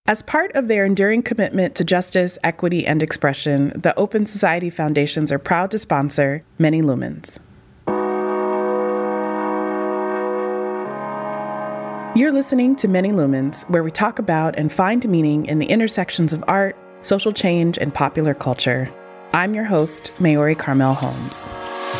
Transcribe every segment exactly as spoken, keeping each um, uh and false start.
As part of their enduring commitment to justice, equity, and expression, the Open Society Foundations are proud to sponsor Many Lumens. You're listening to Many Lumens, where we talk about and find meaning in the intersections of art, social change, and popular culture. I'm your host, Maori Carmel Holmes.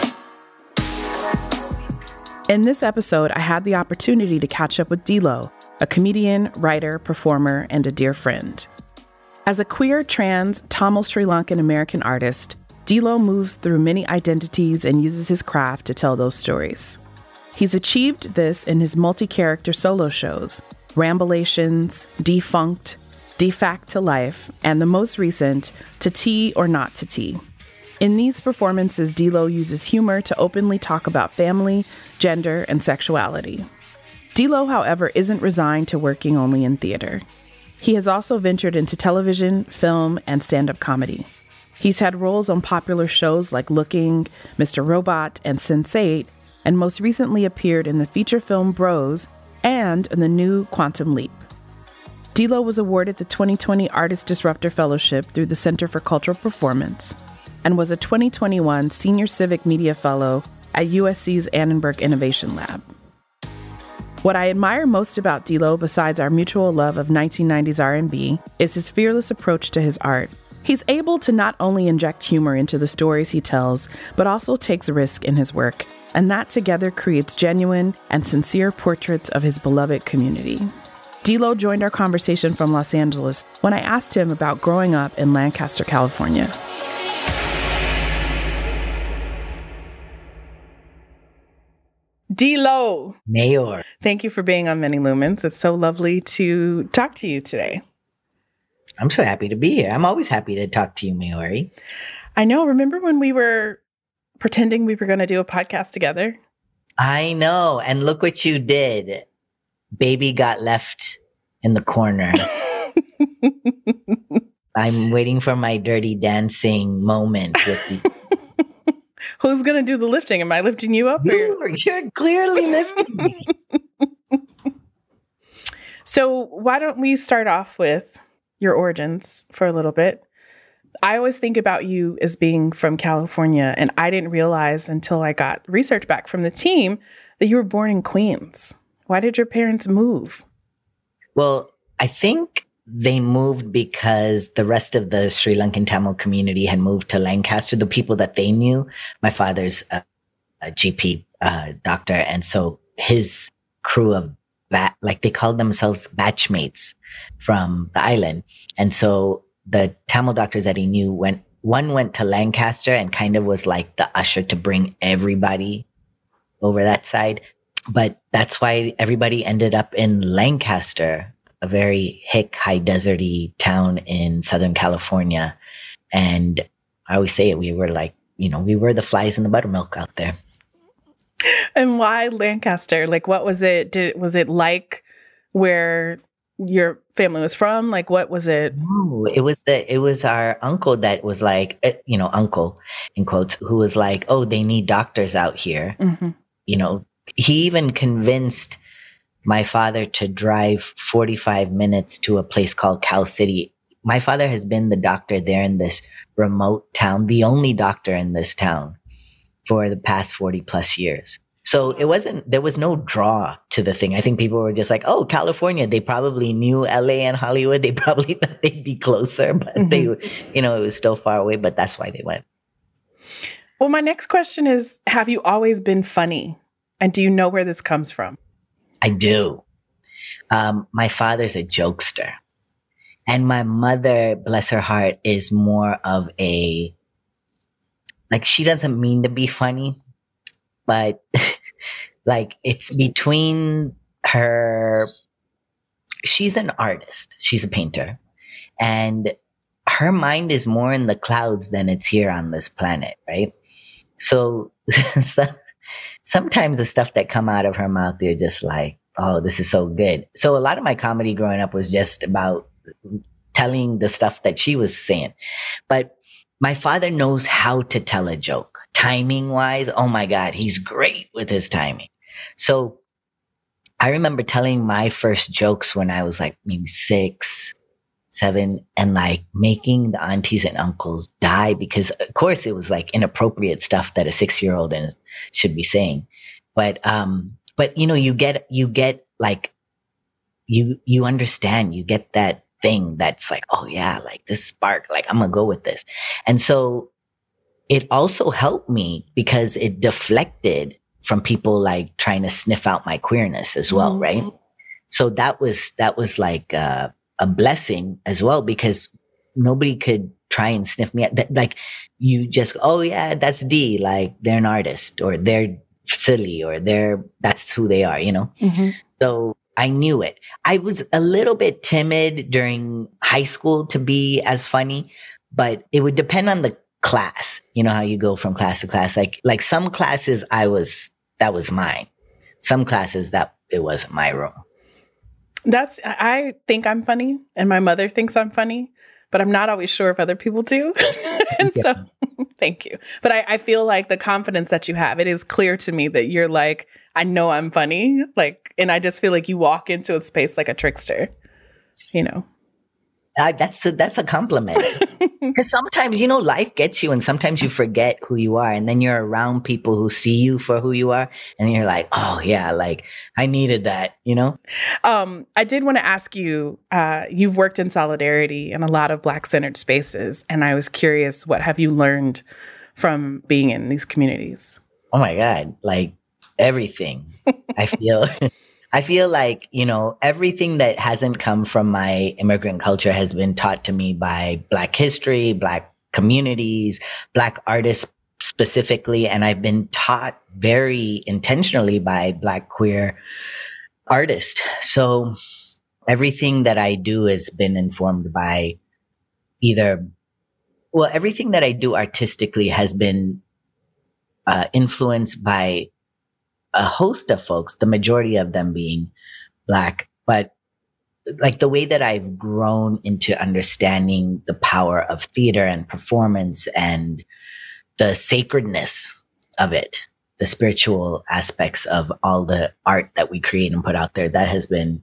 In this episode, I had the opportunity to catch up with D-Lo, a comedian, writer, performer, and a dear friend. As a queer, trans, Tamil Sri Lankan American artist, D-Lo moves through many identities and uses his craft to tell those stories. He's achieved this in his multi-character solo shows, Rambulations, Defunct, Defact to Life, and the most recent, To Tea or Not to Tea. In these performances, D-Lo uses humor to openly talk about family, gender, and sexuality. D-Lo, however, isn't resigned to working only in theater. He has also ventured into television, film, and stand-up comedy. He's had roles on popular shows like Looking, Mister Robot, and sense eight, and most recently appeared in the feature film Bros and in the new Quantum Leap. D-Lo was awarded the twenty twenty Artist Disruptor Fellowship through the Center for Cultural Performance and was a twenty twenty-one Senior Civic Media Fellow at U S C's Annenberg Innovation Lab. What I admire most about D-Lo, besides our mutual love of nineteen nineties R and B, is his fearless approach to his art. He's able to not only inject humor into the stories he tells, but also takes risk in his work, and that together creates genuine and sincere portraits of his beloved community. D-Lo joined our conversation from Los Angeles when I asked him about growing up in Lancaster, California. D-Lo. Mayor. Thank you for being on Many Lumens. It's so lovely to talk to you today. I'm so happy to be here. I'm always happy to talk to you, Maori. I know. Remember when we were pretending we were going to do a podcast together? I know. And look what you did. Baby got left in the corner. I'm waiting for my dirty dancing moment with you. Who's going to do the lifting? Am I lifting you up? You're, you're clearly lifting me. So why don't we start off with your origins for a little bit? I always think about you as being from California, and I didn't realize until I got research back from the team that you were born in Queens. Why did your parents move? Well, I think they moved because the rest of the Sri Lankan Tamil community had moved to Lancaster, the people that they knew. My father's a, a G P uh, doctor, and so his crew of, bat, like they called themselves batchmates from the island. And so the Tamil doctors that he knew went, one went to Lancaster and kind of was like the usher to bring everybody over that side. But that's why everybody ended up in Lancaster, a very hick, high deserty town in Southern California. And I always say it, we were like, you know, we were the flies in the buttermilk out there. And why Lancaster? Like, what was it? Did was it like where your family was from? Like, what was it? No, it was the, it was our uncle that was like, you know, uncle in quotes, who was like, oh, they need doctors out here. Mm-hmm. You know, he even convinced my father to drive forty-five minutes to a place called Cal City. My father has been the doctor there in this remote town, the only doctor in this town for the past forty plus years. So it wasn't, there was no draw to the thing. I think people were just like, oh, California. They probably knew L A and Hollywood. They probably thought they'd be closer, but mm-hmm. they, you know, it was still far away, but that's why they went. Well, my next question is, have you always been funny? And do you know where this comes from? I do. Um, my father's a jokester. And my mother, bless her heart, is more of a, like, she doesn't mean to be funny, but like it's between her, she's an artist. She's a painter. And her mind is more in the clouds than it's here on this planet, right? So, so sometimes the stuff that come out of her mouth, you're just like, oh, this is so good. So a lot of my comedy growing up was just about telling the stuff that she was saying. But my father knows how to tell a joke. Timing wise, oh my God, he's great with his timing. So I remember telling my first jokes when I was like maybe six, seven, and like making the aunties and uncles die because of course it was like inappropriate stuff that a six year old should be saying. But, um, but you know, you get, you get like, you, you understand, you get that thing that's like, oh yeah, like this spark, like I'm gonna go with this. And so it also helped me because it deflected from people like trying to sniff out my queerness as well. Mm-hmm. Right. So that was, that was like, uh, a blessing as well, because nobody could try and sniff me out. That, like you just, oh yeah, that's D, like they're an artist or they're silly or they're, that's who they are, you know? Mm-hmm. So I knew it. I was a little bit timid during high school to be as funny, but it would depend on the class. You know how you go from class to class, like, like some classes I was, that was mine. Some classes that it wasn't my room. That's, I think I'm funny and my mother thinks I'm funny, but I'm not always sure if other people do. And yeah. So thank you. But I, I feel like the confidence that you have, it is clear to me that you're like, I know I'm funny. Like, and I just feel like you walk into a space like a trickster, you know? Uh, that's a, that's a compliment. Because sometimes, you know, life gets you and sometimes you forget who you are. And then you're around people who see you for who you are. And you're like, oh, yeah, like I needed that, you know? Um, I did want to ask you, uh, you've worked in solidarity in a lot of Black-centered spaces. And I was curious, what have you learned from being in these communities? Oh, my God, like everything. I feel... I feel like, you know, everything that hasn't come from my immigrant culture has been taught to me by Black history, Black communities, Black artists specifically. And I've been taught very intentionally by Black queer artists. So everything that I do has been informed by either, well, everything that I do artistically has been uh, influenced by a host of folks, the majority of them being Black, but like the way that I've grown into understanding the power of theater and performance and the sacredness of it, the spiritual aspects of all the art that we create and put out there, that has been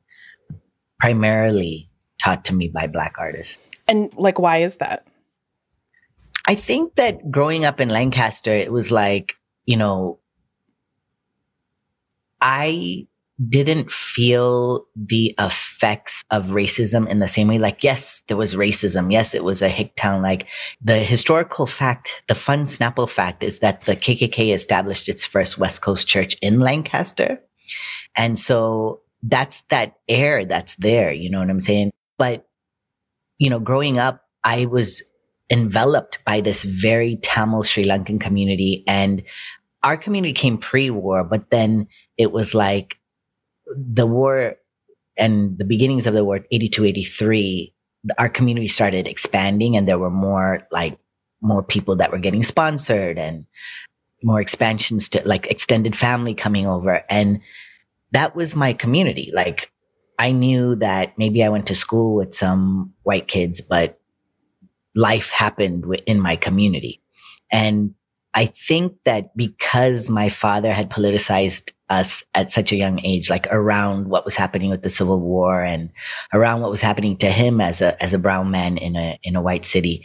primarily taught to me by Black artists. And like, why is that? I think that growing up in Lancaster, it was like, you know, I didn't feel the effects of racism in the same way. Like, yes, there was racism. Yes, it was a hick town. Like the historical fact, the fun Snapple fact is that the K K K established its first West Coast church in Lancaster. And so that's that air that's there. You know what I'm saying? But, you know, growing up, I was enveloped by this very Tamil Sri Lankan community, and our community came pre-war, but then it was like the war and the beginnings of the war, eighty-two, eighty-three, our community started expanding and there were more like more people that were getting sponsored and more expansions to like extended family coming over. And that was my community. Like I knew that maybe I went to school with some white kids, but life happened in my community. And I think that because my father had politicized us at such a young age, like around what was happening with the Civil War and around what was happening to him as a as a brown man in a in a white city,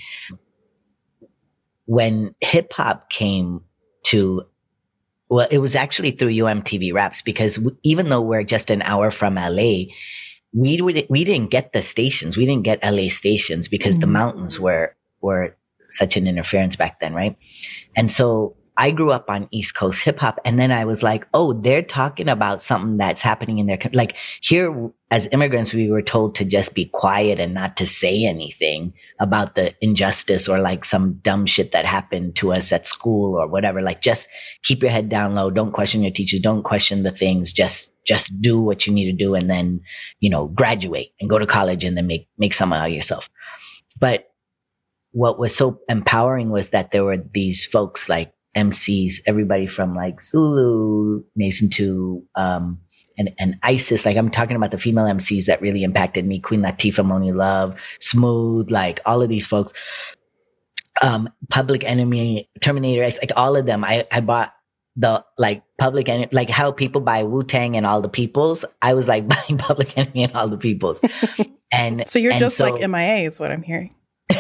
when hip hop came to, well, it was actually through U M T V Raps, because we, even though we're just an hour from L A, we would, we didn't get the stations, we didn't get L A stations because mm-hmm. the mountains were were. such an interference back then, right? And so I grew up on East Coast hip hop, and then I was like, oh, they're talking about something that's happening in their, like here as immigrants, we were told to just be quiet and not to say anything about the injustice or like some dumb shit that happened to us at school or whatever. Like just keep your head down low. Don't question your teachers. Don't question the things. Just, just do what you need to do. And then, you know, graduate and go to college and then make, make something out of yourself. But what was so empowering was that there were these folks like M Cs, everybody from like Zulu Nation to um, and, and ISIS. Like I'm talking about the female M Cs that really impacted me. Queen Latifah, Moni Love, Smooth, like all of these folks. Um, Public Enemy, Terminator X, like all of them. I, I bought the like Public Enemy, like how people buy Wu-Tang and All the Peoples. I was like buying Public Enemy and All the Peoples. And so you're and just so, like M I A is what I'm hearing.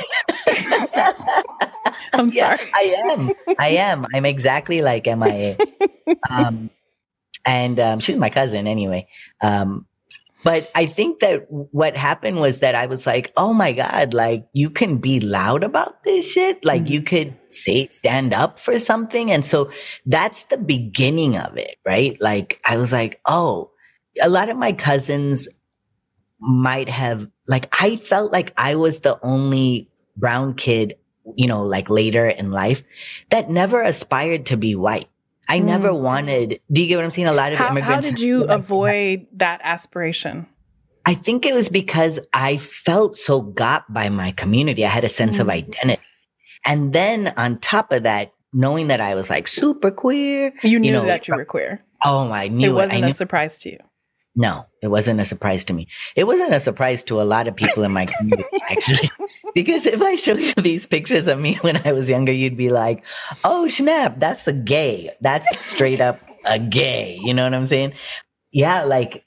I'm yeah, sorry. I am. I am. I'm exactly like M I A. Um, and um, she's my cousin anyway. Um, but I think that what happened was that I was like, oh my God, like you can be loud about this shit. Like Mm-hmm. you could say, stand up for something. And so that's the beginning of it, right? Like I was like, oh, a lot of my cousins might have, like, I felt like I was the only brown kid, you know, like later in life that never aspired to be white. I Mm. never wanted, do you get what I'm saying? A lot of How, immigrants. how did you feel like avoid that aspiration? I think it was because I felt so got by my community. I had a sense Mm. of identity. And then on top of that, knowing that I was like super queer. You knew you know, that you were queer. Oh, I knew it. wasn't it. I knew, a surprise to you. No, it wasn't a surprise to me. It wasn't a surprise to a lot of people in my community, actually. Because if I show you these pictures of me when I was younger, you'd be like, oh, snap, that's a gay. That's straight up a gay. You know what I'm saying? Yeah, like,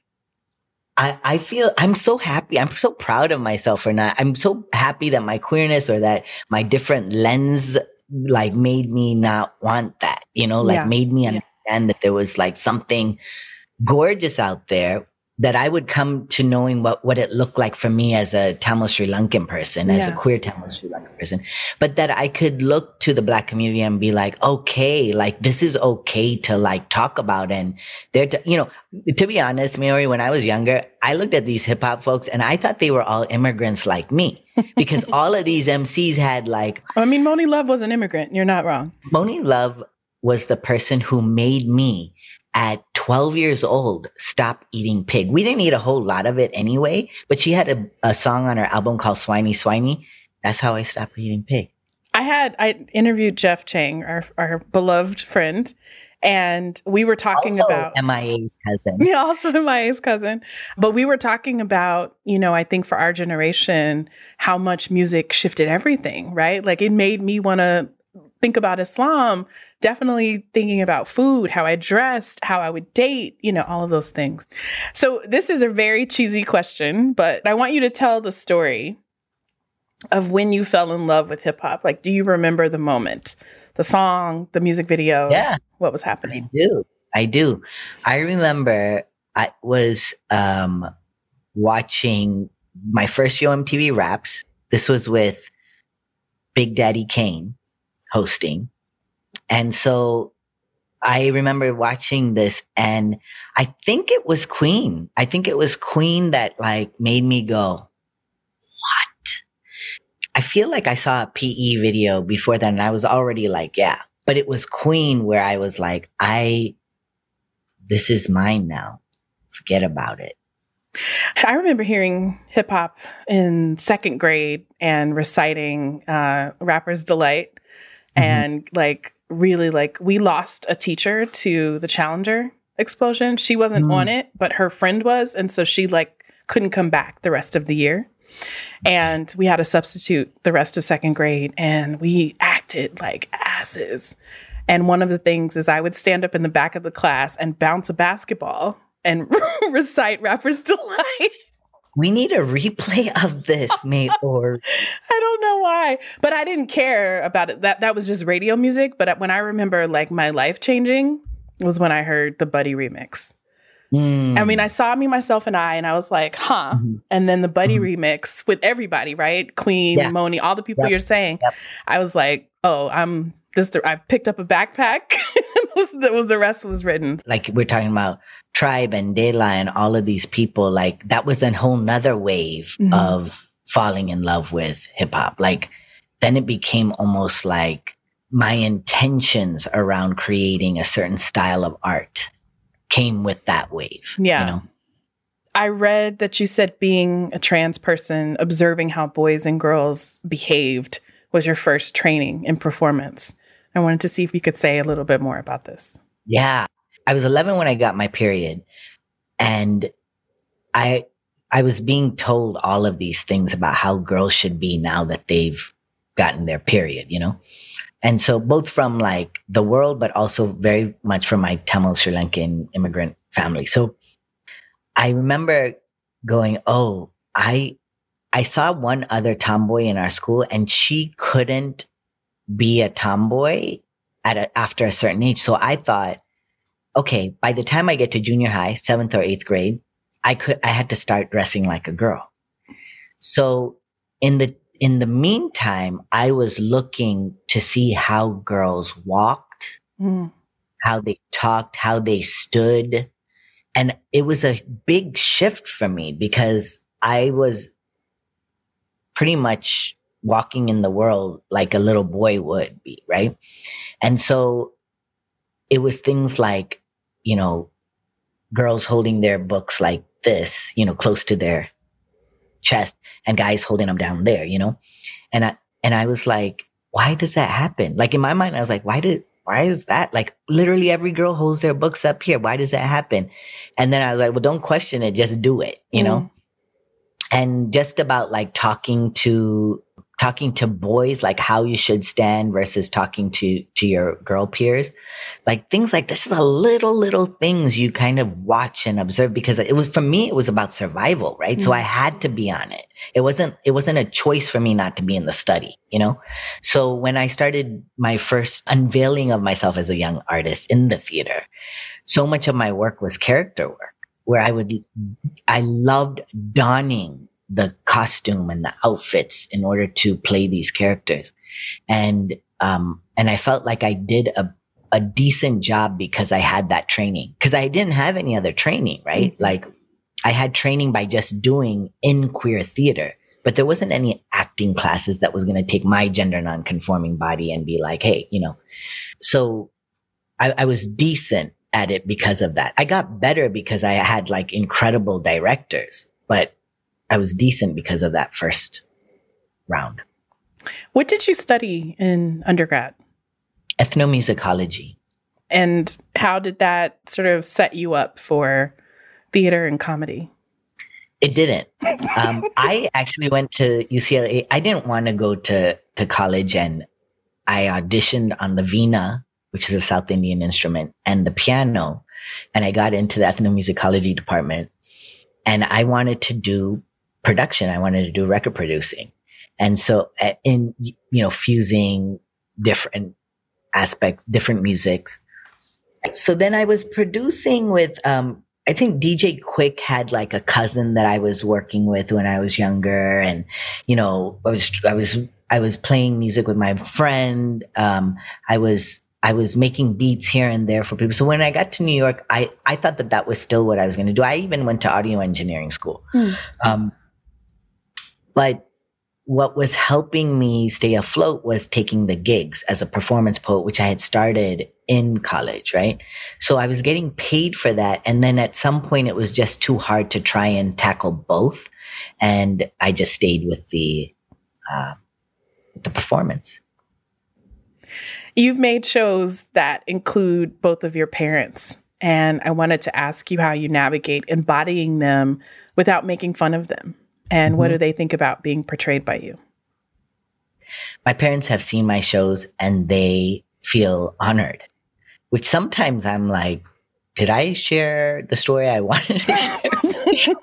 I, I feel I'm so happy. I'm so proud of myself for not. I'm so happy that my queerness or that my different lens like made me not want that, you know, like Yeah. made me Yeah. understand that there was like something gorgeous out there that I would come to knowing what, what it looked like for me as a Tamil Sri Lankan person, as a Yeah. queer Tamil Sri Lankan person, but that I could look to the Black community and be like, okay, like this is okay to like talk about. And they're, t- you know, to be honest, Mary, when I was younger, I looked at these hip hop folks and I thought they were all immigrants like me because all of these M Cs had like, I mean, Monie Love was an immigrant. You're not wrong. Monie Love was the person who made me at twelve years old stop eating pig. We didn't eat a whole lot of it anyway, but she had a, a song on her album called Swiney Swiney. That's how I stopped eating pig. I had, I interviewed Jeff Chang, our, our beloved friend, and we were talking Also about M I A's cousin. Yeah, also M I A's cousin. But we were talking about, you know, I think for our generation, how much music shifted everything, right? Like it made me want to think about Islam, definitely thinking about food, how I dressed, how I would date, you know, all of those things. So this is a very cheesy question, but I want you to tell the story of when you fell in love with hip hop. Like, do you remember the moment, the song, the music video? Yeah. What was happening? I do. I do. I remember I was um, watching my first Yo M T V Raps. This was with Big Daddy Kane hosting. And so I remember watching this and I think it was Queen. I think it was Queen that like made me go, what? I feel like I saw a P E video before that and I was already like, yeah, but it was Queen where I was like, I, this is mine now. Forget about it. I remember hearing hip hop in second grade and reciting uh, Rapper's Delight. And like, really like, we lost a teacher to the Challenger explosion. She wasn't mm. on it, but her friend was. And so she like couldn't come back the rest of the year. And we had a substitute the rest of second grade and we acted like asses. And one of the things is I would stand up in the back of the class and bounce a basketball and recite Rapper's Delight. We need a replay of this, mate. Or I don't know why, but I didn't care about it. That that was just radio music. But when I remember, like my life changing was when I heard the Buddy remix. Mm. I mean, I saw Me, Myself, and I, and I was like, huh. Mm-hmm. And then the Buddy mm-hmm. remix with everybody, right? Queen, yeah. Monie, all the people yep. you're saying. Yep. I was like, oh, I'm this. I picked up a backpack. That was the rest was written. Like we're talking about Tribe and De La and all of these people, like that was a whole nother wave mm-hmm. of falling in love with hip hop. Like then it became almost like my intentions around creating a certain style of art came with that wave. Yeah. You know? I read that you said being a trans person, observing how boys and girls behaved was your first training in performance. I wanted to see if you could say a little bit more about this. Yeah. I was eleven when I got my period. And I I was being told all of these things about how girls should be now that they've gotten their period, you know? And so both from like the world, but also very much from my Tamil Sri Lankan immigrant family. So I remember going, oh, I I saw one other tomboy in our school, and she couldn't be a tomboy at a, after a certain age. So I thought, okay, by the time I get to junior high, seventh or eighth grade, I could, I had to start dressing like a girl. So in the, in the meantime, I was looking to see how girls walked, mm. how they talked, how they stood. And it was a big shift for me because I was pretty much walking in the world like a little boy would be, right? And so it was things like, you know, girls holding their books like this, you know, close to their chest, and guys holding them down there, you know? And I, and I was like, why does that happen? Like in my mind, I was like, why did, why is that? Like literally every girl holds their books up here. Why does that happen? And then I was like, well, don't question it. Just do it, you mm. know? And just about like talking to, talking to boys, like how you should stand versus talking to, to your girl peers, like things like this is a little, little things you kind of watch and observe, because it was, for me, it was about survival, right? Mm-hmm. So I had to be on it. It wasn't, it wasn't a choice for me not to be in the study, you know? So when I started my first unveiling of myself as a young artist in the theater, so much of my work was character work, where I would, I loved donning the costume and the outfits in order to play these characters. And, um, and I felt like I did a, a decent job because I had that training, because I didn't have any other training, right? Mm-hmm. Like I had training by just doing in queer theater, but there wasn't any acting classes that was going to take my gender nonconforming body and be like, hey, you know, so I, I was decent at it because of that. I got better because I had like incredible directors, but I was decent because of that first round. What did you study in undergrad? Ethnomusicology. And how did that sort of set you up for theater and comedy? It didn't. Um, I actually went to U C L A. I didn't want to go to, to college, and I auditioned on the veena, which is a South Indian instrument, and the piano. And I got into the ethnomusicology department, and I wanted to do production. I wanted to do record producing. And so in, you know, fusing different aspects, different musics. So then I was producing with, um, I think D J Quick had like a cousin that I was working with when I was younger. And, you know, I was, I was, I was playing music with my friend. Um, I was, I was making beats here and there for people. So when I got to New York, I, I thought that that was still what I was going to do. I even went to audio engineering school. Mm. Um, but what was helping me stay afloat was taking the gigs as a performance poet, which I had started in college, right? So I was getting paid for that. And then at some point it was just too hard to try and tackle both. And I just stayed with the, uh, the performance. You've made shows that include both of your parents, and I wanted to ask you how you navigate embodying them without making fun of them. And mm-hmm. what do they think about being portrayed by you? My parents have seen my shows and they feel honored, which sometimes I'm like, did I share the story I wanted to share?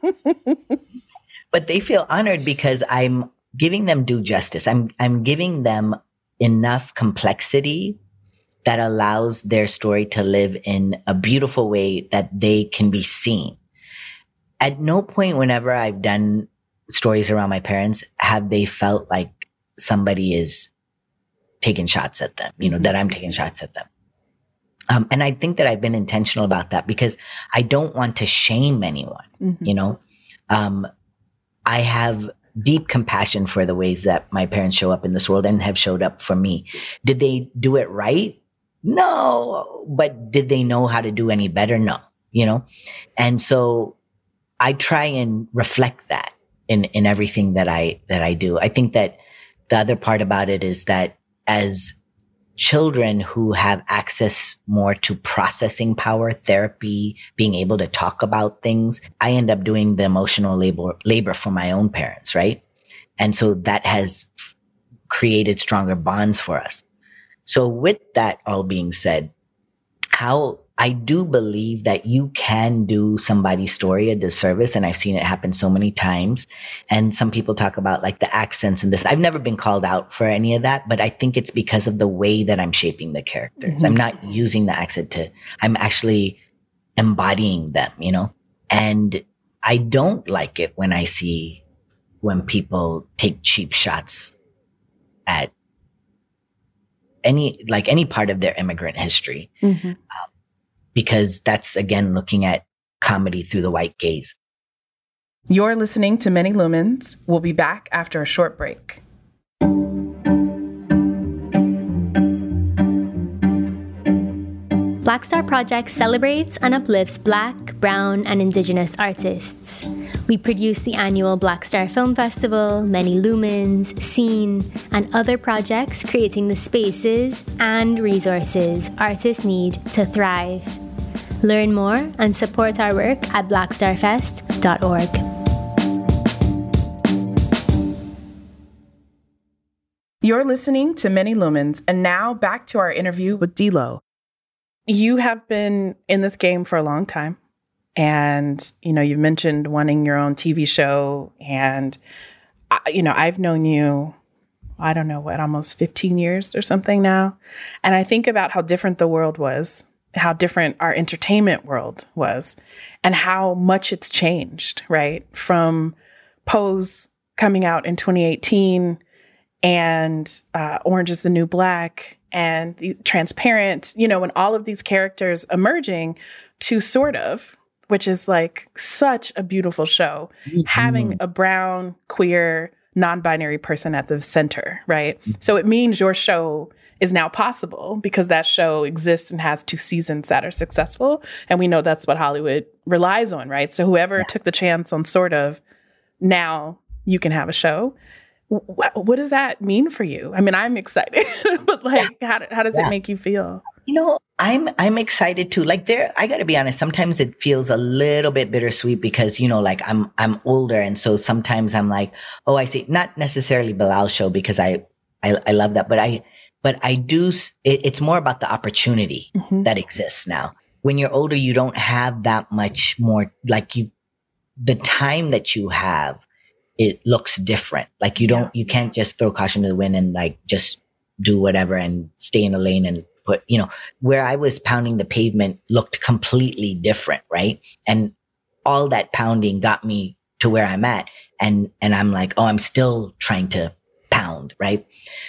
But they feel honored because I'm giving them due justice. I'm, I'm giving them enough complexity that allows their story to live in a beautiful way that they can be seen. At no point whenever I've done stories around my parents have they felt like somebody is taking shots at them, you know, that I'm taking shots at them. Um, and I think that I've been intentional about that because I don't want to shame anyone, mm-hmm. you know. Um, I have deep compassion for the ways that my parents show up in this world and have showed up for me. Did they do it right? No. But did they know how to do any better? No, you know. And so I try and reflect that in, in everything that I, that I do. I think that the other part about it is that as children who have access more to processing power, therapy, being able to talk about things, I end up doing the emotional labor, labor for my own parents, right? And so that has created stronger bonds for us. So with that all being said, how I do believe that you can do somebody's story a disservice. And I've seen it happen so many times. And some people talk about like the accents and this. I've never been called out for any of that, but I think it's because of the way that I'm shaping the characters. Mm-hmm. I'm not using the accent to, I'm actually embodying them, you know? And I don't like it when I see when people take cheap shots at any, like any part of their immigrant history. Mm-hmm. Um, because that's, again, looking at comedy through the white gaze. You're listening to Many Lumens. We'll be back after a short break. Black Star Project celebrates and uplifts Black, Brown, and Indigenous artists. We produce the annual Black Star Film Festival, Many Lumens, Scene, and other projects creating the spaces and resources artists need to thrive. Learn more and support our work at black star fest dot org. You're listening to Many Lumens, and now back to our interview with D-Lo. You have been in this game for a long time. And, you know, you've mentioned wanting your own T V show. And, you know, I've known you, I don't know what, almost fifteen years or something now. And I think about how different the world was, how different our entertainment world was, and how much it's changed, right? From Pose coming out in twenty eighteen and uh, Orange is the New Black and the Transparent, you know, and all of these characters emerging to Sort of, which is like such a beautiful show, mm-hmm. having a brown, queer, non-binary person at the center, right? Mm-hmm. So it means your show is now possible because that show exists and has two seasons that are successful. And we know that's what Hollywood relies on, right? So whoever yeah. took the chance on Sort of, now you can have a show. What, what does that mean for you? I mean, I'm excited, but like, yeah. how, how does yeah. it make you feel? You know, I'm I'm excited too. Like there, I got to be honest. Sometimes it feels a little bit bittersweet because you know, like I'm I'm older, and so sometimes I'm like, oh, I see. Not necessarily Bilal's show because I I, I love that, but I but I do. It, it's more about the opportunity mm-hmm. that exists now. When you're older, you don't have that much more. Like you, the time that you have, it looks different. Like you don't, you can't just throw caution to the wind and like just do whatever and stay in a lane and put, you know, where I was pounding the pavement looked completely different, right? And all that pounding got me to where I'm at. And, and I'm like, oh, I'm still trying to pound, right?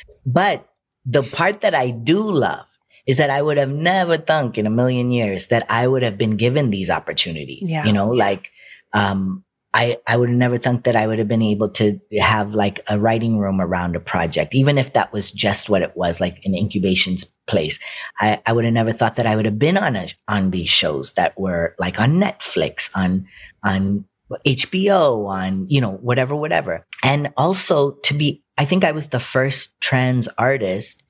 But the part that I do love is that I would have never thunk in a million years that I would have been given these opportunities, yeah. you know, like, um, I, I would have never thought that I would have been able to have like a writing room around a project, even if that was just what it was, like an incubation place. I, I would have never thought that I would have been on a, on these shows that were like on Netflix, on, on H B O, on, you know, whatever, whatever. And also to be, I think I was the first trans artist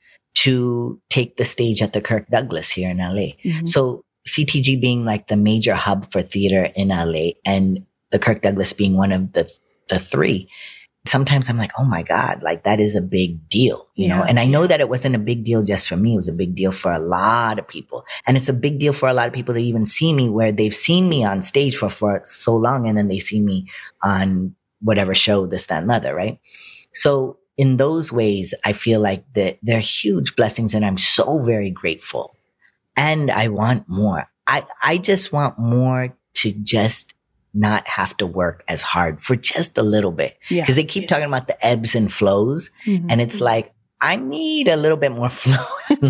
to take the stage at the Kirk Douglas here in L A. Mm-hmm. So C T G being like the major hub for theater in L A and the Kirk Douglas being one of the, the three. Sometimes I'm like, oh my God, like that is a big deal, you yeah. know? And I know that it wasn't a big deal just for me. It was a big deal for a lot of people. And it's a big deal for a lot of people to even see me where they've seen me on stage for, for so long. And then they see me on whatever show, this, that, and the other, right? So in those ways, I feel like that they're huge blessings and I'm so very grateful. And I want more. I, I just want more to just not have to work as hard for just a little bit. Yeah. Cause they keep yeah. talking about the ebbs and flows. Mm-hmm. And it's like, I need a little bit more flow.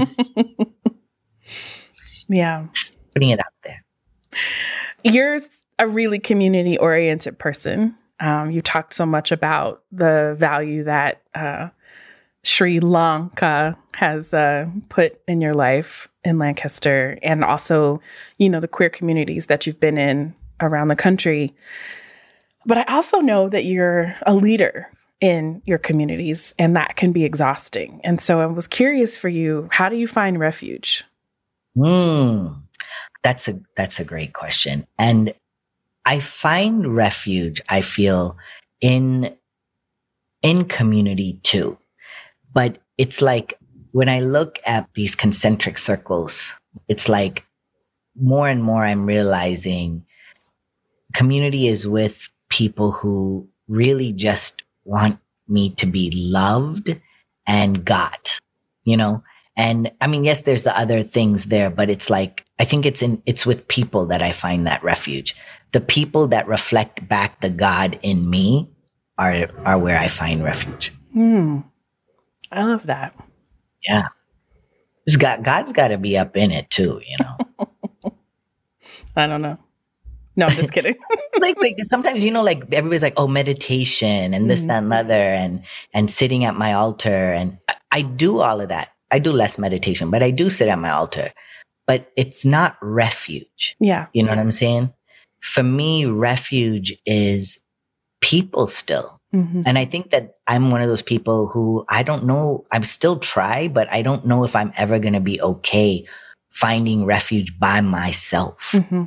yeah. Just putting it out there. You're a really community oriented person. Um, you talked so much about the value that uh, Sri Lanka has uh, put in your life in Lancaster, and also, you know, the queer communities that you've been in around the country. But I also know that you're a leader in your communities, and that can be exhausting. And so I was curious for you, how do you find refuge? Mm, that's a that's a great question. And I find refuge, I feel, in in community too. But it's like when I look at these concentric circles, it's like more and more I'm realizing community is with people who really just want me to be loved and got, you know? And I mean, yes, there's the other things there, but it's like, I think it's in, it's with people that I find that refuge. The people that reflect back the God in me are, are where I find refuge. Mm. I love that. Yeah. It's got, God's got to be up in it too, you know? I don't know. No, I'm just kidding. like, like sometimes, you know, like everybody's like, oh, meditation and this, mm-hmm. that, and the other, and, and sitting at my altar. And I, I do all of that. I do less meditation, but I do sit at my altar, but it's not refuge. Yeah. You know what I'm saying? For me, refuge is people still. Mm-hmm. And I think that I'm one of those people who I don't know, I'm still try, but I don't know if I'm ever going to be okay finding refuge by myself. Mm-hmm.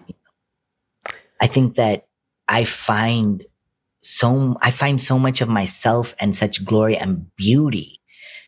I think that I find so, I find so much of myself and such glory and beauty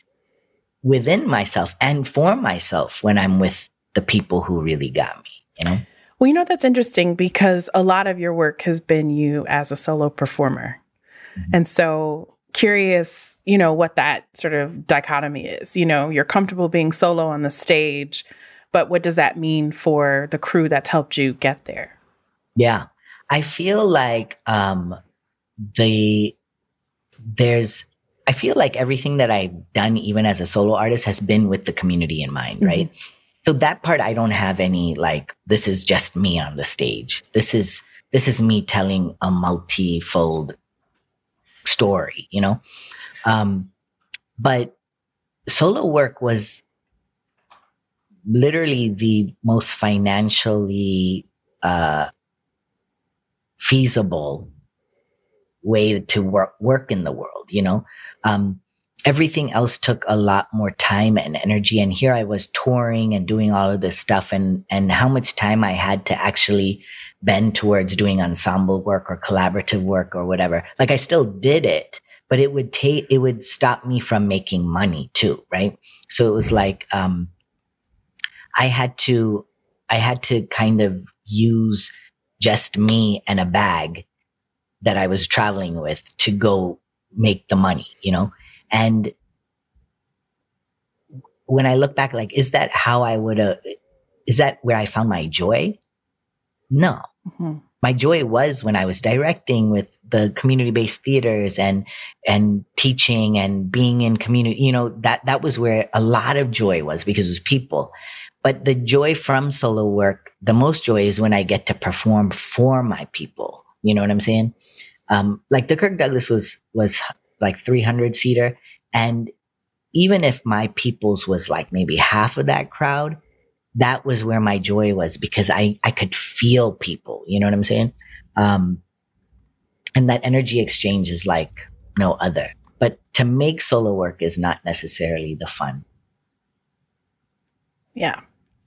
within myself and for myself when I'm with the people who really got me, you know? Well, you know, that's interesting because a lot of your work has been you as a solo performer. Mm-hmm. And so curious, you know, what that sort of dichotomy is. You know, you're comfortable being solo on the stage, but what does that mean for the crew that's helped you get there? Yeah. I feel like um, the there's I feel like everything that I've done, even as a solo artist, has been with the community in mind, mm-hmm. right? So that part, I don't have any, like, this is just me on the stage. This is, this is me telling a multi-fold story, you know? Um, but solo work was literally the most financially uh, feasible way to work, work in the world, you know? Um, everything else took a lot more time and energy. And here I was touring and doing all of this stuff, and, and how much time I had to actually bend towards doing ensemble work or collaborative work or whatever. Like, I still did it, but it would take, it would stop me from making money too. Right. So it was like, um, I had to, I had to kind of use just me and a bag that I was traveling with to go make the money, you know? And when I look back, like, is that how I would have, is that where I found my joy? No. Mm-hmm. My joy was when I was directing with the community-based theaters and, and teaching and being in community, you know, that, that was where a lot of joy was, because it was people. But the joy from solo work, the most joy is when I get to perform for my people. You know what I'm saying? Um, like the Kirk Douglas was, was like three hundred seater. And even if my people's was like maybe half of that crowd, that was where my joy was, because I, I could feel people, you know what I'm saying? Um, and that energy exchange is like no other. But to make solo work is not necessarily the fun. Yeah.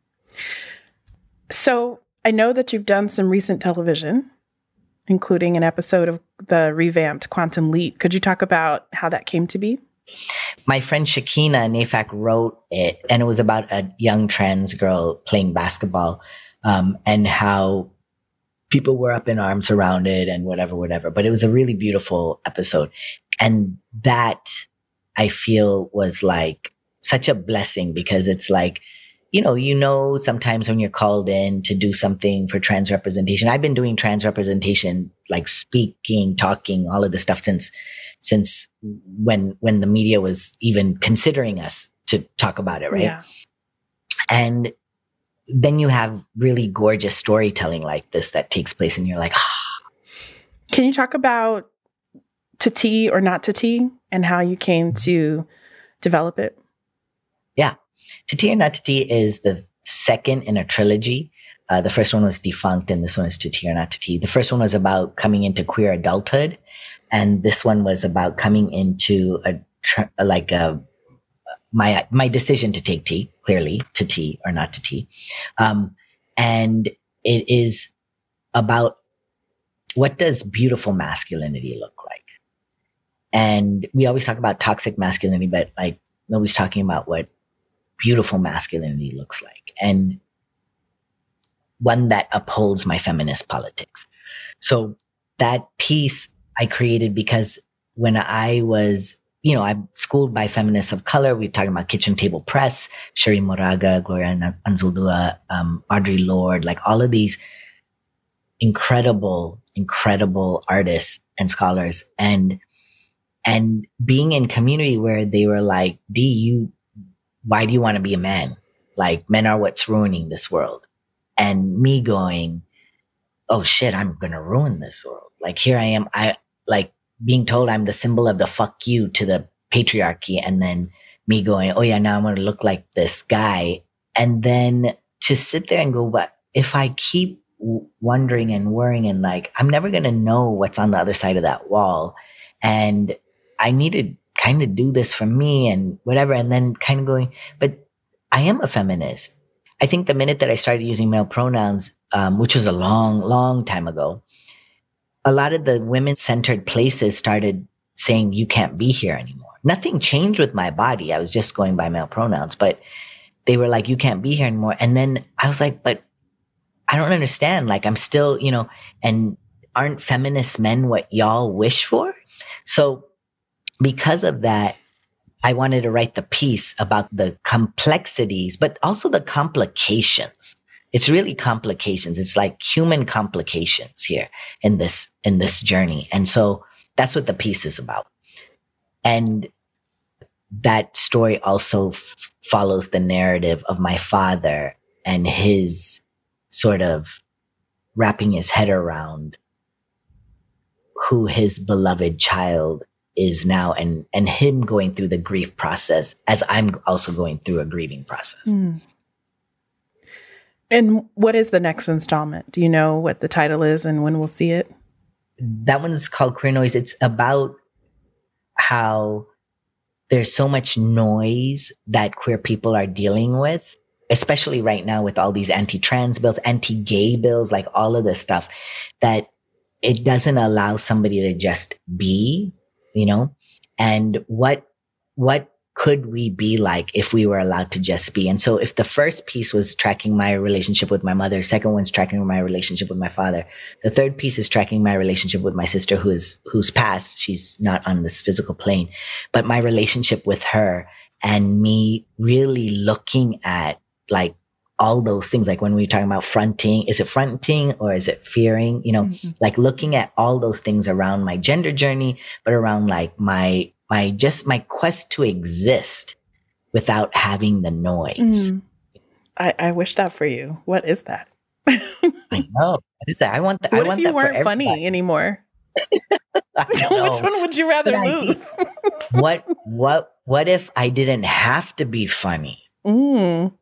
So I know that you've done some recent television, including an episode of the revamped Quantum Leap. Could you talk about how that came to be? My friend Shakina Nafak wrote it, and it was about a young trans girl playing basketball, um, and how people were up in arms around it and whatever, whatever. But it was a really beautiful episode. And that, I feel, was like such a blessing, because it's like, you know, you know, sometimes when you're called in to do something for trans representation, I've been doing trans representation, like speaking, talking, all of this stuff since, since when, when the media was even considering us to talk about it. Right. Yeah. And then you have really gorgeous storytelling like this that takes place, and you're like, ah. Can you talk about Tati or Not Tati and how you came to develop it? Yeah. Tati or Not Tati is the second in a trilogy. Uh, the first one was Defunct, and this one is Tati or Not Tati. The first one was about coming into queer adulthood, and this one was about coming into a like a my my decision to take tea, clearly, Tati or Not Tati. Um, and it is about, what does beautiful masculinity look like? And we always talk about toxic masculinity, but like nobody's talking about what beautiful masculinity looks like. And one that upholds my feminist politics. So that piece I created because when I was, you know, I'm schooled by feminists of color. We're talking about Kitchen Table Press, Sherry Moraga, Gloria Anzaldúa, um, Audre Lorde, like all of these incredible, incredible artists and scholars. And, and being in community where they were like, D, you, why do you want to be a man? Like, men are what's ruining this world. And me going, oh shit, I'm going to ruin this world. Like, here I am. I like being told I'm the symbol of the fuck you to the patriarchy. And then me going, oh yeah, now I'm going to look like this guy. And then to sit there and go, but if I keep wondering and worrying and like, I'm never going to know what's on the other side of that wall. And I need to kind of do this for me and whatever. And then kind of going, but I am a feminist. I think the minute that I started using male pronouns, um, which was a long, long time ago, a lot of the women-centered places started saying, you can't be here anymore. Nothing changed with my body. I was just going by male pronouns, but they were like, you can't be here anymore. And then I was like, but I don't understand. Like, I'm still, you know, and aren't feminist men what y'all wish for? So because of that, I wanted to write the piece about the complexities, but also the complications. It's really complications. It's like human complications here in this, in this journey. And so that's what the piece is about. And that story also f- follows the narrative of my father and his sort of wrapping his head around who his beloved child is now, and, and him going through the grief process as I'm also going through a grieving process. Mm. And what is the next installment? Do you know what the title is and when we'll see it? That one's called Queer Noise. It's about how there's so much noise that queer people are dealing with, especially right now with all these anti-trans bills, anti-gay bills, like all of this stuff, that it doesn't allow somebody to just be, you know, and what, what could we be like if we were allowed to just be? And so if the first piece was tracking my relationship with my mother, second one's tracking my relationship with my father, the third piece is tracking my relationship with my sister who is, who's passed. She's not on this physical plane, but my relationship with her and me really looking at like all those things, like when we were talking about fronting, is it fronting or is it fearing? You know, mm-hmm. like looking at all those things around my gender journey, but around like my, my, just my quest to exist without having the noise. Mm. I, I wish that for you. What is that? I know. What is that? I want that. What I want if you that weren't for funny anymore? I know. Which one would you rather But lose? what, what, what if I didn't have to be funny? Mm.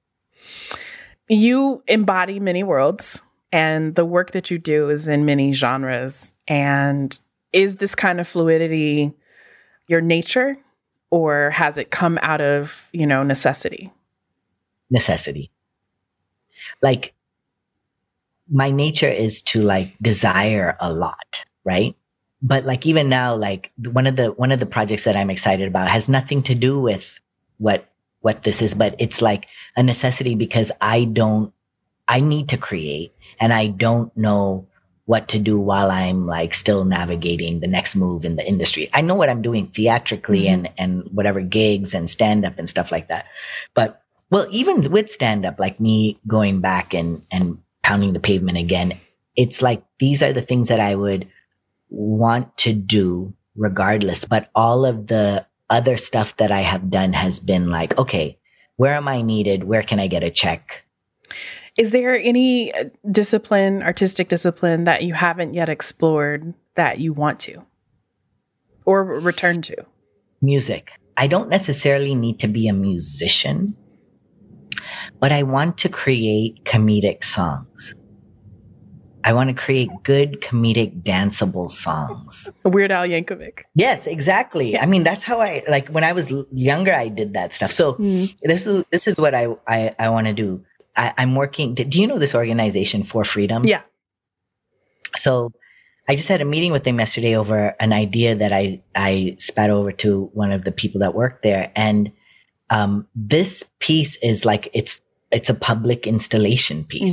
You embody many worlds, and the work that you do is in many genres. And is this kind of fluidity your nature, or has it come out of, you know, necessity? Necessity. Like, my nature is to like desire a lot, right? But like even now, like one of the one of the projects that I'm excited about has nothing to do with what what this is, but it's like a necessity because I don't, I need to create and I don't know what to do while I'm like still navigating the next move in the industry. I know what I'm doing theatrically mm-hmm. and, and whatever gigs and stand up and stuff like that. But well, even with stand up, like me going back and, and pounding the pavement again, it's like, these are the things that I would want to do regardless. But all of the other stuff that I have done has been like, okay, where am I needed? Where can I get a check? Is there any discipline, artistic discipline that you haven't yet explored that you want to or return to? Music. I don't necessarily need to be a musician, but I want to create comedic songs. I want to create good, comedic, danceable songs. Weird Al Yankovic. Yes, exactly. I mean, that's how I, like, when I was younger, I did that stuff. So mm. this is this is what I I, I want to do. I, I'm working. Do you know this organization, For Freedom? Yeah. So I just had a meeting with them yesterday over an idea that I, I spat over to one of the people that work there. And um, this piece is like, it's it's a public installation piece. Mm-hmm.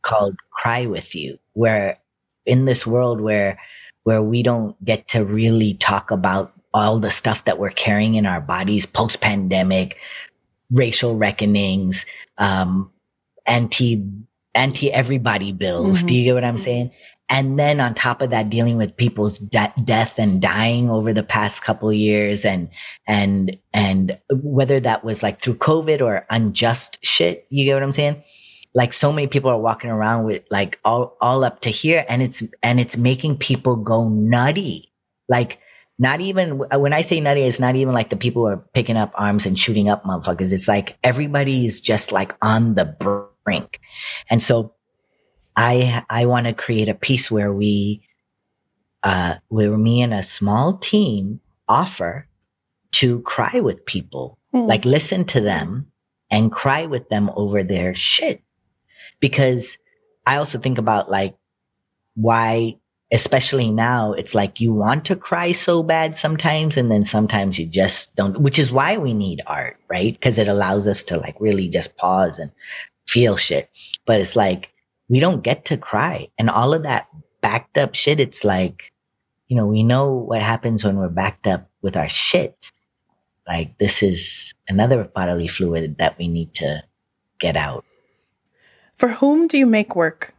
called Cry With You, where in this world where where we don't get to really talk about all the stuff that we're carrying in our bodies, post-pandemic, racial reckonings, um, anti anti everybody bills. Mm-hmm. Do you get what I'm saying? And then on top of that, dealing with people's de- death and dying over the past couple of years, and and and whether that was like through COVID or unjust shit. You get what I'm saying? Like so many people are walking around with like all all up to here, and it's and it's making people go nutty. Like not even when I say nutty, it's not even like the people who are picking up arms and shooting up motherfuckers. It's like everybody's just like on the brink, and so. I I want to create a piece where we, uh, where me and a small team offer to cry with people, mm. like listen to them and cry with them over their shit. Because I also think about like why, especially now, it's like you want to cry so bad sometimes, and then sometimes you just don't. Which is why we need art, right? Because it allows us to like really just pause and feel shit. But it's like. We don't get to cry. And all of that backed up shit, it's like, you know, we know what happens when we're backed up with our shit. Like this is another bodily fluid that we need to get out. For whom do you make work?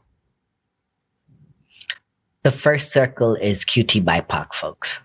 The first circle is Q T B I P O C folks.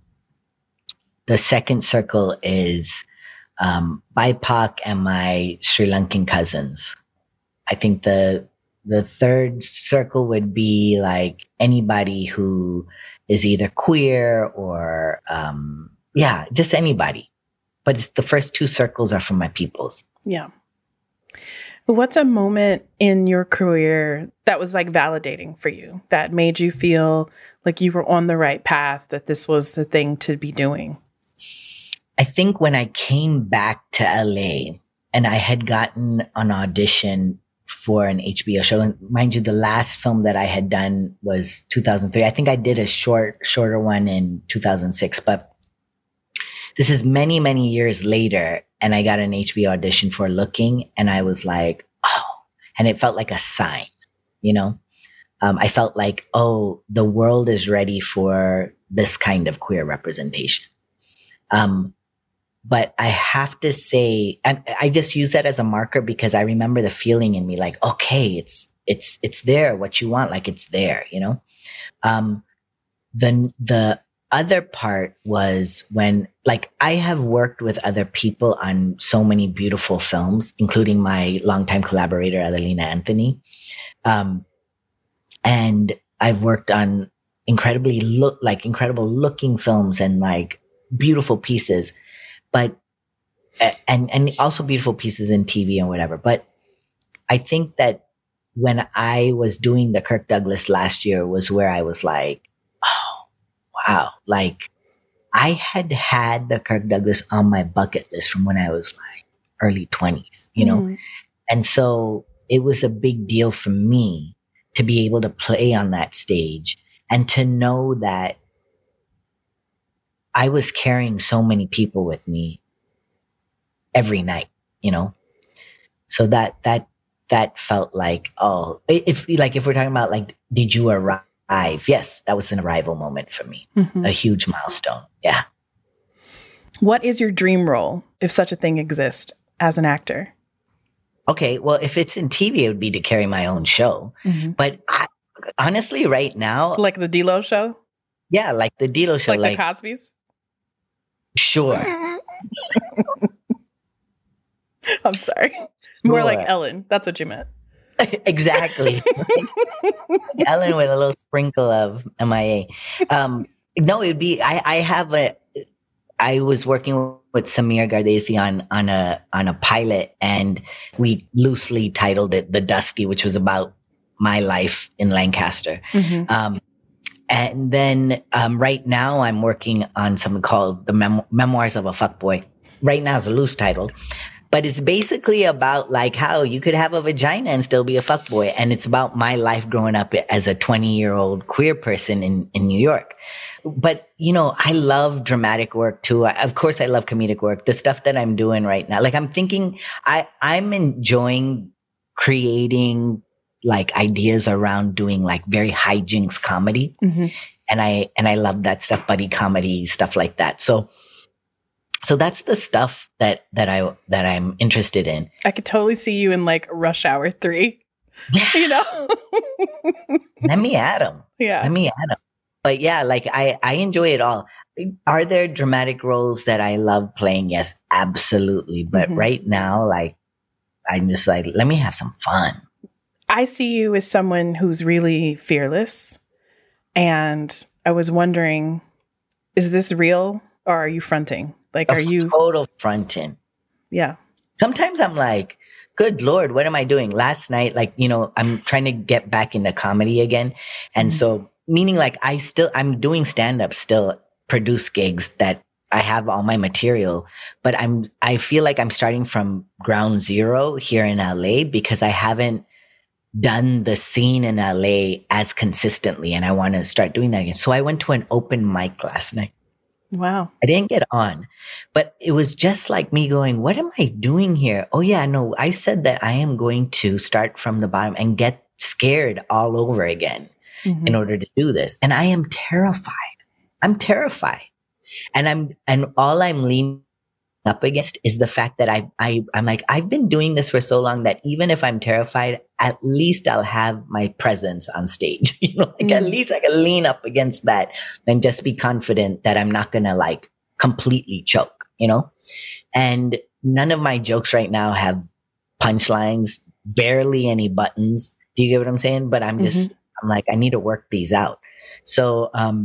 The second circle is um, B I P O C and my Sri Lankan cousins. I think the The third circle would be like anybody who is either queer or, um, yeah, just anybody. But it's the first two circles are from my peoples. Yeah. What's a moment in your career that was like validating for you, that made you feel like you were on the right path, that this was the thing to be doing? I think when I came back to L A and I had gotten an audition for an H B O show. And mind you, the last film that I had done was two thousand three. I think I did a short, shorter one in two thousand six, but this is many, many years later. And I got an H B O audition for Looking, and I was like, oh, and it felt like a sign, you know? Um, I felt like, oh, the world is ready for this kind of queer representation. Um, But I have to say, and I just use that as a marker because I remember the feeling in me like, okay, it's, it's, it's there. What you want, like it's there, you know? Um, the, the other part was when, like, I have worked with other people on so many beautiful films, including my longtime collaborator, Adelina Anthony. Um, and I've worked on incredibly look, like incredible looking films and like beautiful pieces. But, and, and also beautiful pieces in T V and whatever. But I think that when I was doing the Kirk Douglas last year was where I was like, oh, wow. Like I had had the Kirk Douglas on my bucket list from when I was like early twenties, you know? Mm. And so it was a big deal for me to be able to play on that stage and to know that I was carrying so many people with me every night, you know? So that, that, that felt like, oh, if like, if we're talking about like, did you arrive? Yes, that was an arrival moment for me. Mm-hmm. A huge milestone. Yeah. What is your dream role, if such a thing exists, as an actor? Okay. Well, if it's in T V, it would be to carry my own show. Mm-hmm. But I, honestly, right now. Like the D-Lo show? Yeah. Like the D-Lo show. Like, like the Cosby's? Sure. I'm sorry. More sure. Like Ellen. That's what you meant. Exactly. Ellen with a little sprinkle of M I A. Um, no, it'd be, I, I have a, I was working with Samir Gardesi on, on a, on a pilot, and we loosely titled it The Dusty, which was about my life in Lancaster. Mm-hmm. Um, And then um, right now I'm working on something called The Mem- Memoirs of a Fuckboy. Right now it's a loose title. But it's basically about like how you could have a vagina and still be a fuckboy. And it's about my life growing up as a twenty-year-old queer person in, in New York. But, you know, I love dramatic work too. I, of course, I love comedic work. The stuff that I'm doing right now, like I'm thinking, I, I'm enjoying creating like ideas around doing like very hijinks comedy. Mm-hmm. And I, and I love that stuff, buddy comedy, stuff like that. So, so that's the stuff that, that I, that I'm interested in. I could totally see you in like Rush Hour three, yeah. you know? Let me add them. Yeah. Let me add them. But yeah, like I, I enjoy it all. Are there dramatic roles that I love playing? Yes, absolutely. But mm-hmm. right now, like, I'm just like, let me have some fun. I see you as someone who's really fearless. And I was wondering, is this real or are you fronting? Like, are you total fronting? Yeah. Sometimes I'm like, good Lord, what am I doing? Last night, like, you know, I'm trying to get back into comedy again. And mm-hmm. so meaning like I still, I'm doing stand-up still, produce gigs that I have all my material, but I'm, I feel like I'm starting from ground zero here in L A because I haven't done the scene in L A as consistently, and I want to start doing that again. So I went to an open mic last night. Wow. I didn't get on, but it was just like me going, what am I doing here? Oh yeah, no, I said that I am going to start from the bottom and get scared all over again mm-hmm. in order to do this. And I am terrified. I'm terrified. And I'm, and all I'm leaning up against is the fact that I, I, I'm like, I've been doing this for so long that even if I'm terrified, at least I'll have my presence on stage. You know, like mm. at least I can lean up against that and just be confident that I'm not going to like completely choke, you know? And none of my jokes right now have punchlines, barely any buttons. Do you get what I'm saying? But I'm just, mm-hmm. I'm like, I need to work these out. So, um,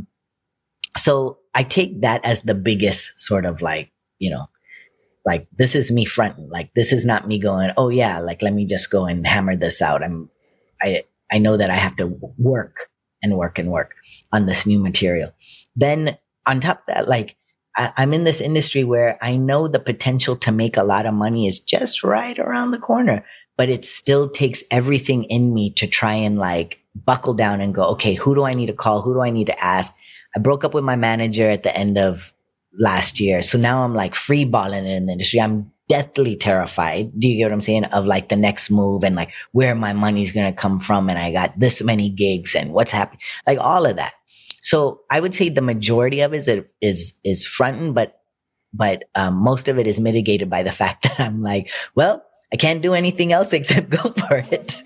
so I take that as the biggest sort of like, you know, like, this is me fronting. Like, this is not me going, oh yeah, like, let me just go and hammer this out. I'm, I, I know that I have to work and work and work on this new material. Then on top of that, like, I, I'm in this industry where I know the potential to make a lot of money is just right around the corner, but it still takes everything in me to try and like buckle down and go, okay, who do I need to call? Who do I need to ask? I broke up with my manager at the end of last year. So now I'm like free balling in the industry. I'm deathly terrified. Do you get what I'm saying? Of like the next move and like where my money's going to come from. And I got this many gigs and what's happening, like all of that. So I would say the majority of it is, is, is fronting, but, but um, most of it is mitigated by the fact that I'm like, well, I can't do anything else except go for it.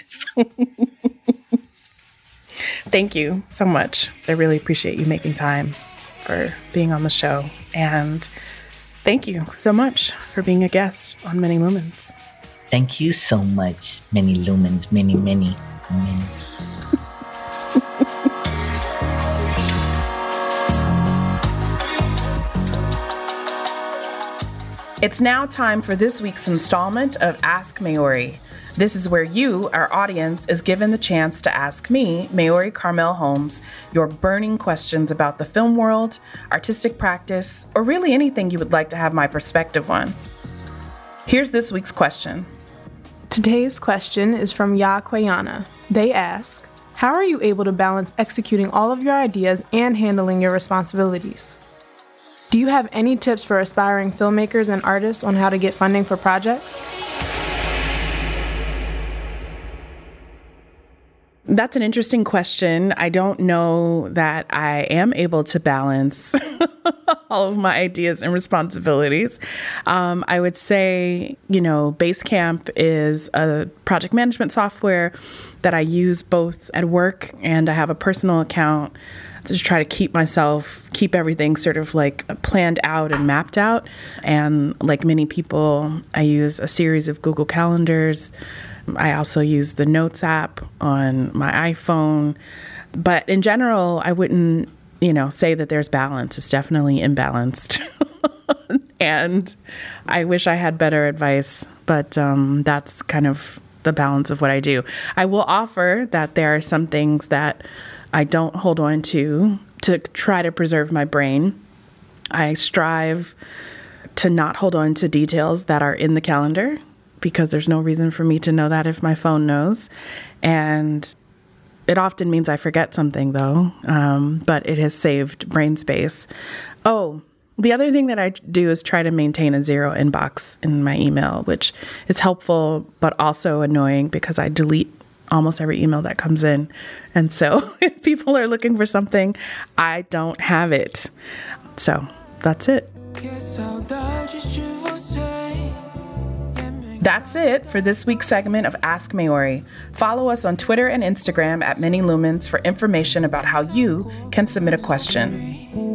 Thank you so much. I really appreciate you making time for being on the show. And thank you so much for being a guest on Many Lumens. Thank you so much, Many Lumens, many, many, many. It's now time for this week's installment of Ask Maori. This is where you, our audience, is given the chance to ask me, Maori Carmel Holmes, your burning questions about the film world, artistic practice, or really anything you would like to have my perspective on. Here's this week's question. Today's question is from Ya Kwayana. They ask, how are you able to balance executing all of your ideas and handling your responsibilities? Do you have any tips for aspiring filmmakers and artists on how to get funding for projects? That's an interesting question. I don't know that I am able to balance all of my ideas and responsibilities. Um, I would say, you know, Basecamp is a project management software that I use both at work, and I have a personal account to try to keep myself, keep everything sort of like planned out and mapped out. And like many people, I use a series of Google Calendars. I also use the Notes app on my iPhone. But in general, I wouldn't, you know, say that there's balance. It's definitely imbalanced. And I wish I had better advice, but um, that's kind of the balance of what I do. I will offer that there are some things that I don't hold on to to try to preserve my brain. I strive to not hold on to details that are in the calendar, because there's no reason for me to know that if my phone knows. And it often means I forget something, though, um, but it has saved brain space. Oh, the other thing that I do is try to maintain a zero inbox in my email, which is helpful, but also annoying because I delete almost every email that comes in. And so if people are looking for something, I don't have it. So that's it. That's it for this week's segment of Ask Maori. Follow us on Twitter and Instagram at Many Lumens for information about how you can submit a question.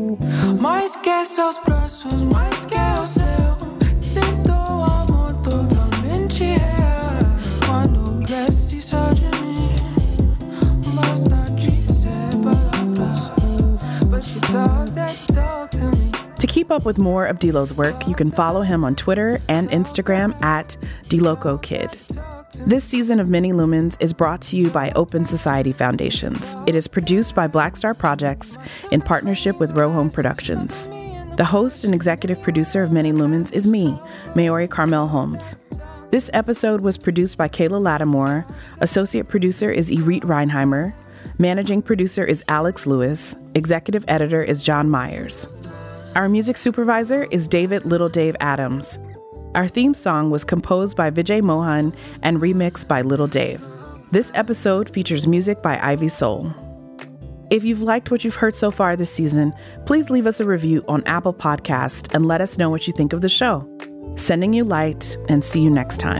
To keep up with more of D-Lo's work, you can follow him on Twitter and Instagram at DLocokid. This season of Many Lumens is brought to you by Open Society Foundations. It is produced by Black Star Projects in partnership with Row Home Productions. The host and executive producer of Many Lumens is me, Maori Carmel Holmes. This episode was produced by Kayla Lattimore. Associate producer is Irit Reinheimer. Managing producer is Alex Lewis. Executive editor is John Myers. Our music supervisor is David Little Dave Adams. Our theme song was composed by Vijay Mohan and remixed by Little Dave. This episode features music by Ivy Soul. If you've liked what you've heard so far this season, please leave us a review on Apple Podcast and let us know what you think of the show. Sending you light, and see you next time.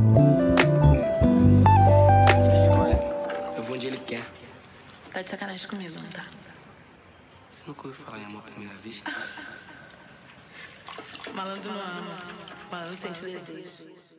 Eu vou onde ele quer. Tá de sacanagem comigo, não tá? Você nunca ouviu falar em amor à primeira vista? Malandro não ama. Malandro sente desejo.